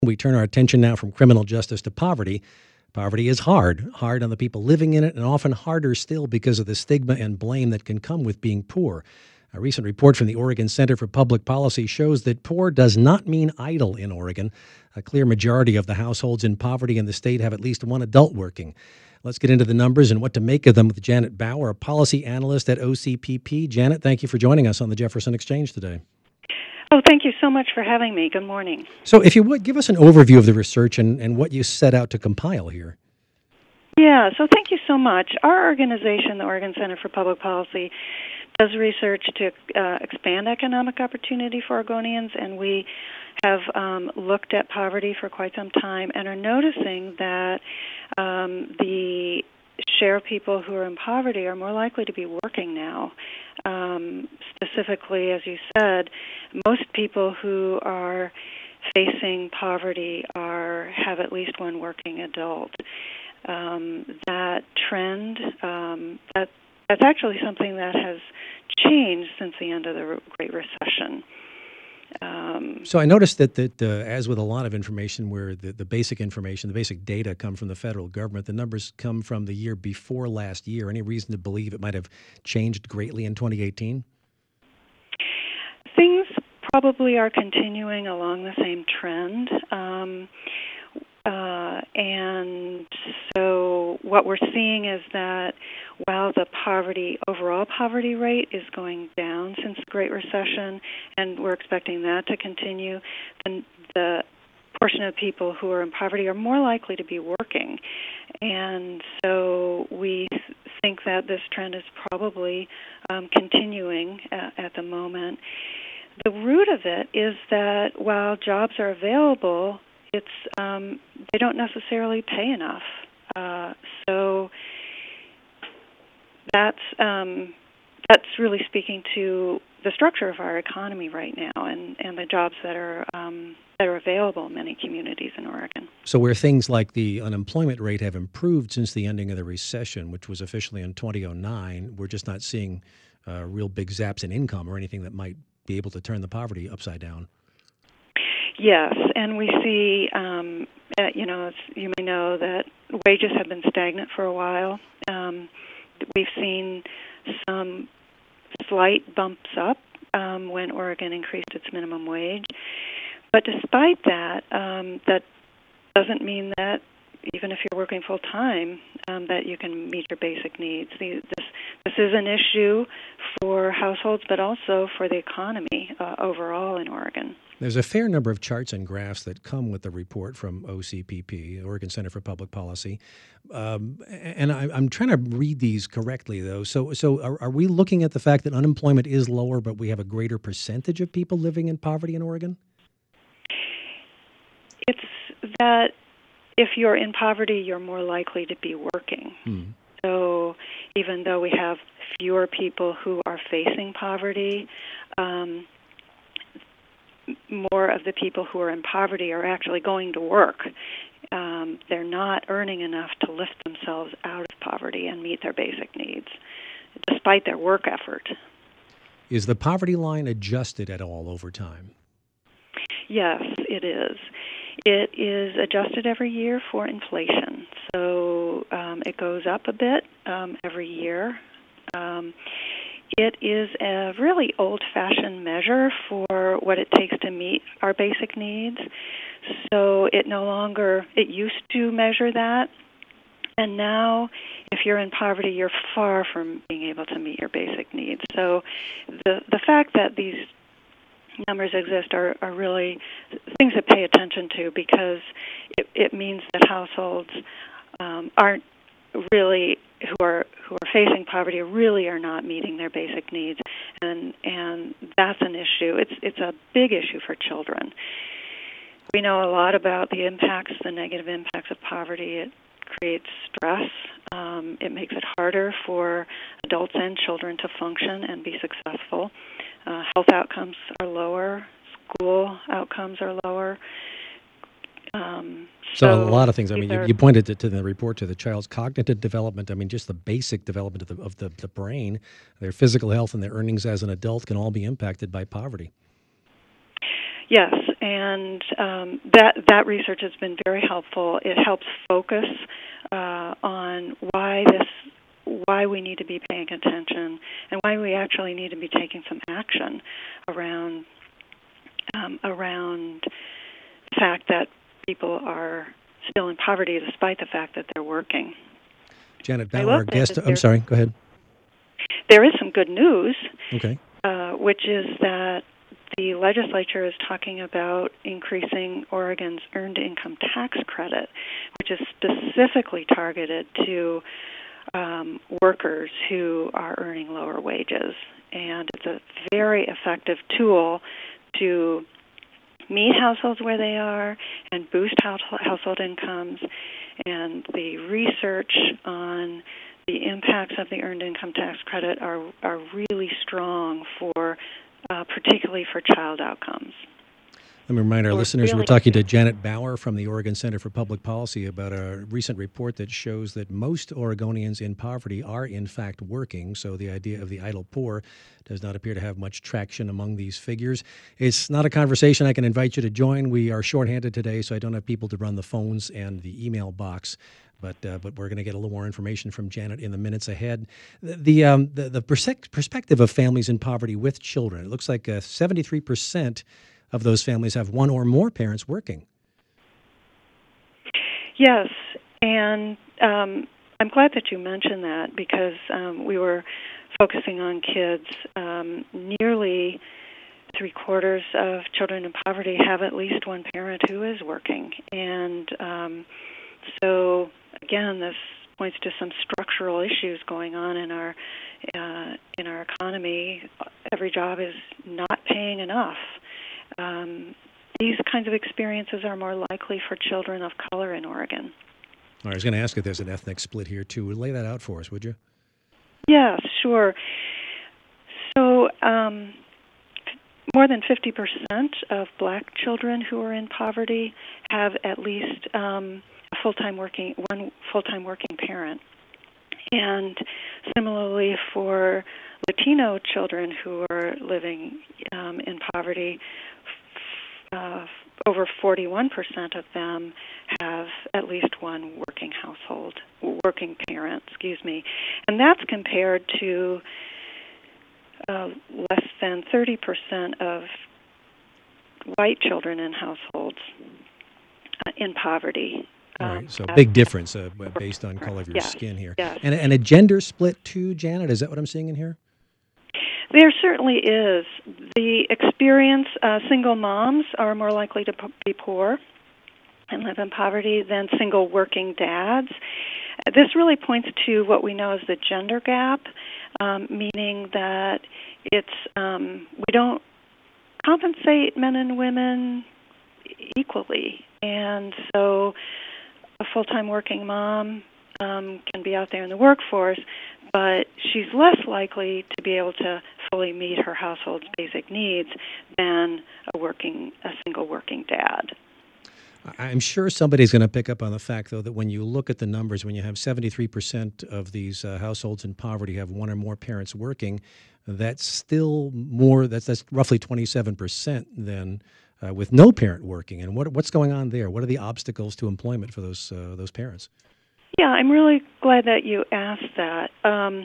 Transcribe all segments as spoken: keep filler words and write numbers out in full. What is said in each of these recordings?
We turn our attention now from criminal justice to poverty. Poverty is hard, hard on the people living in it, and often harder still because of the stigma and blame that can come with being poor. A recent report from the Oregon Center for Public Policy shows that poor does not mean idle in Oregon. A clear majority of the households in poverty in the state have at least one adult working. Let's get into the numbers and what to make of them with Janet Bauer, a policy analyst at O C P P. Janet, thank you for joining us on the Jefferson Exchange today. Oh, thank you so much for having me. Good morning. So if you would, give us an overview of the research and, and what you set out to compile here. Yeah, so thank you so much. Our organization, the Oregon Center for Public Policy, does research to uh, expand economic opportunity for Oregonians, and we have um, looked at poverty for quite some time and are noticing that um, the share of people who are in poverty are more likely to be working now. Um, specifically, as you said, most people who are facing poverty are have at least one working adult. Um, that trend, um, that that's actually something that has changed since the end of the Great Recession. Um, so I noticed that, that uh, as with a lot of information where the, the basic information, the basic data come from the federal government, the numbers come from the year before last year. Any reason to believe it might have changed greatly in twenty eighteen? Things probably are continuing along the same trend. Um, uh, and so what we're seeing is that while the poverty, overall poverty rate is going down since the Great Recession, and we're expecting that to continue, then the portion of people who are in poverty are more likely to be working. And so we think that this trend is probably um, continuing at, at the moment. The root of it is that while jobs are available, it's um, they don't necessarily pay enough. Uh, so that's um, that's really speaking to the structure of our economy right now, and, and the jobs that are um, that are available in many communities in Oregon. So where things like the unemployment rate have improved since the ending of the recession, which was officially in two thousand nine, we're just not seeing uh, real big zaps in income or anything that might be able to turn the poverty upside down. Yes, and we see, um, uh, you know, as you may know, that wages have been stagnant for a while. Um, we've seen some slight bumps up um, when Oregon increased its minimum wage. But despite that, um, that doesn't mean that even if you're working full-time, um, that you can meet your basic needs. The, this, this is an issue for households, but also for the economy uh, overall in Oregon. There's a fair number of charts and graphs that come with the report from O C P P, Oregon Center for Public Policy. Um, and I, I'm trying to read these correctly, though. So so are, are we looking at the fact that unemployment is lower, but we have a greater percentage of people living in poverty in Oregon? It's that if you're in poverty, you're more likely to be working. Hmm. So even though we have fewer people who are facing poverty, um, more of the people who are in poverty are actually going to work. Um, they're not earning enough to lift themselves out of poverty and meet their basic needs, despite their work effort. Is the poverty line adjusted at all over time? Yes, it is. It is adjusted every year for inflation. So um, it goes up a bit um, every year. Um, It is a really old-fashioned measure for what it takes to meet our basic needs. So it no longer, it used to measure that, and now if you're in poverty, you're far from being able to meet your basic needs. So the the fact that these numbers exist are, are really things to pay attention to, because it, it means that households um, aren't really who are who are facing poverty really are not meeting their basic needs, and and that's an issue. It's it's a big issue for children. We know a lot about the impacts, the negative impacts of poverty. It creates stress. Um, it makes it harder for adults and children to function and be successful. Uh, health outcomes are lower. School outcomes are lower. Um, so, so a lot of things. I mean, you, are, you pointed to, to the report to the child's cognitive development. I mean, just the basic development of the of the, the brain, their physical health, and their earnings as an adult can all be impacted by poverty. Yes, and um, that that research has been very helpful. It helps focus uh, on why this, why we need to be paying attention, and why we actually need to be taking some action around um, around the fact that people are still in poverty despite the fact that they're working. Janet Bauer, our guest. I'm sorry. Go ahead. There is some good news. Okay. Uh, which is that the legislature is talking about increasing Oregon's earned income tax credit, which is specifically targeted to um, workers who are earning lower wages. And it's a very effective tool to meet households where they are and boost household incomes. And the research on the impacts of the earned income tax credit are are really strong for, uh, particularly for child outcomes. Let me remind our We're listeners really we're talking to Janet Bauer from the Oregon Center for Public Policy about a recent report that shows that most Oregonians in poverty are in fact working. So the idea of the idle poor does not appear to have much traction among these figures. It's not a conversation I can invite you to join. We are shorthanded today, so I don't have people to run the phones and the email box. But uh, but we're going to get a little more information from Janet in the minutes ahead. The the, um, the, the persec- perspective of families in poverty with children. It looks like uh, seventy-three percent of those families have one or more parents working. Yes, and um, I'm glad that you mentioned that because um, we were focusing on kids. Um, nearly three quarters of children in poverty have at least one parent who is working, and um, so again, this points to some structural issues going on in our uh, in our economy. Every job is not paying enough. Um, these kinds of experiences are more likely for children of color in Oregon. All right, I was going to ask if there's an ethnic split here too. Lay that out for us, would you? Yes, sure. So um, more than fifty percent of black children who are in poverty have at least um, a full-time working one full-time working parent, and similarly for Latino children who are living um, in poverty, uh, over forty-one percent of them have at least one working household, working parent, excuse me, and that's compared to uh, less than thirty percent of white children in households uh, in poverty. All Um, right, so big difference uh, based on color of your yes, skin here. Yes. And, and a gender split too, Janet? Is that what I'm seeing in here? There certainly is. The experience, uh, single moms are more likely to p- be poor and live in poverty than single working dads. This really points to what we know as the gender gap, um, meaning that it's um, we don't compensate men and women equally. And so a full-time working mom um, can be out there in the workforce, but she's less likely to be able to fully meet her household's basic needs than a working, a single working dad. I'm sure somebody's going to pick up on the fact, though, that when you look at the numbers, when you have seventy-three percent of these uh, households in poverty have one or more parents working, that's still more, that's, that's roughly twenty-seven percent then uh, with no parent working. And what what's going on there? What are the obstacles to employment for those uh, those parents? Yeah, I'm really glad that you asked that. Um,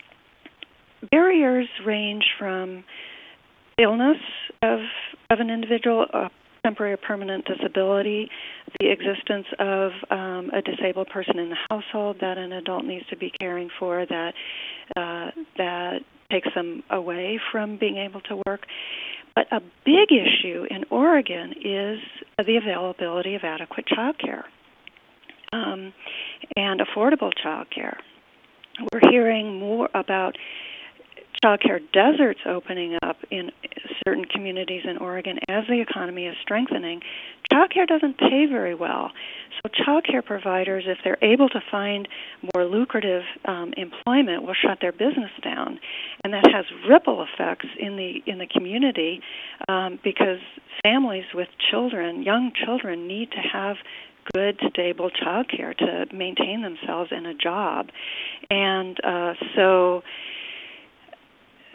barriers range from illness of of an individual, a temporary or permanent disability, the existence of um, a disabled person in the household that an adult needs to be caring for, that uh, that takes them away from being able to work. But a big issue in Oregon is the availability of adequate child care. Um, and affordable child care. We're hearing more about child care deserts opening up in certain communities in Oregon as the economy is strengthening. Child care doesn't pay very well. So child care providers, if they're able to find more lucrative um, employment, will shut their business down. And that has ripple effects in the in the community um, because families with children, young children, need to have good, stable child care to maintain themselves in a job. And uh, so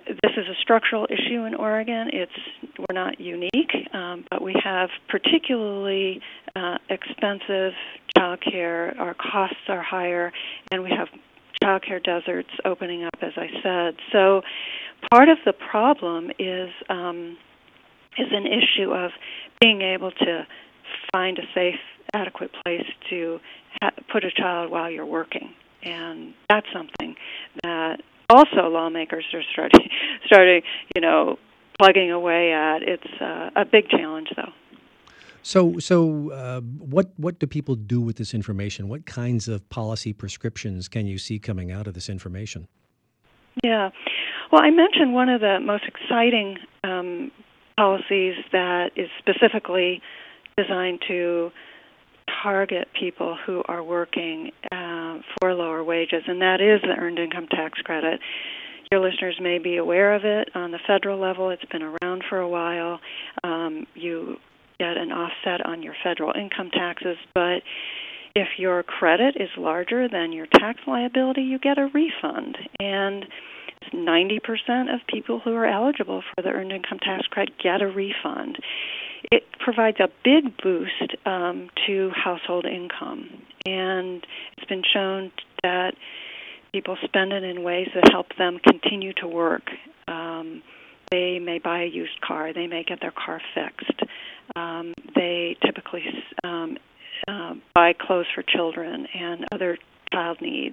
this is a structural issue in Oregon. It's we're not unique, um, but we have particularly uh, expensive child care. Our costs are higher, and we have child care deserts opening up, as I said. So part of the problem is um, is an issue of being able to find a safe, adequate place to ha- put a child while you're working. And that's something that also lawmakers are starting, starting, you know, plugging away at. It's uh, a big challenge, though. So, so uh, what what do people do with this information? What kinds of policy prescriptions can you see coming out of this information? Yeah. Well, I mentioned one of the most exciting um, policies that is specifically designed to target people who are working uh, for lower wages, and that is the Earned Income Tax Credit. Your listeners may be aware of it on the federal level. It's been around for a while. Um, you get an offset on your federal income taxes, but if your credit is larger than your tax liability, you get a refund. And ninety percent of people who are eligible for the Earned Income Tax Credit get a refund. It provides a big boost um, to household income, and it's been shown that people spend it in ways that help them continue to work. Um, they may buy a used car. They may get their car fixed. Um, they typically um, uh, buy clothes for children and other child needs.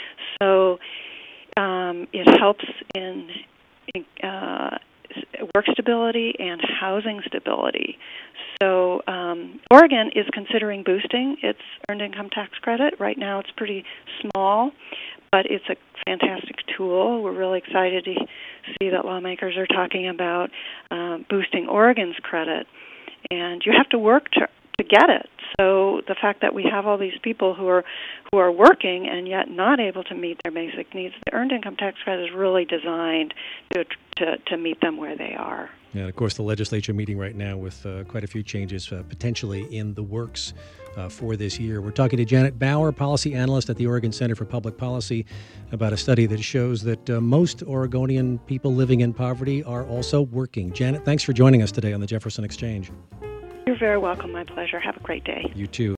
So um, it helps in, in uh, work stability and housing stability. So um, Oregon is considering boosting its Earned Income Tax Credit. Right now it's pretty small, but it's a fantastic tool. We're really excited to see that lawmakers are talking about um, boosting Oregon's credit. And you have to work to to get it. So the fact that we have all these people who are who are working and yet not able to meet their basic needs, the Earned Income Tax Credit is really designed to to, to meet them where they are. Yeah, and of course, the legislature meeting right now with uh, quite a few changes uh, potentially in the works uh, for this year. We're talking to Janet Bauer, policy analyst at the Oregon Center for Public Policy, about a study that shows that uh, most Oregonian people living in poverty are also working. Janet, thanks for joining us today on the Jefferson Exchange. You're very welcome. My pleasure. Have a great day. You too.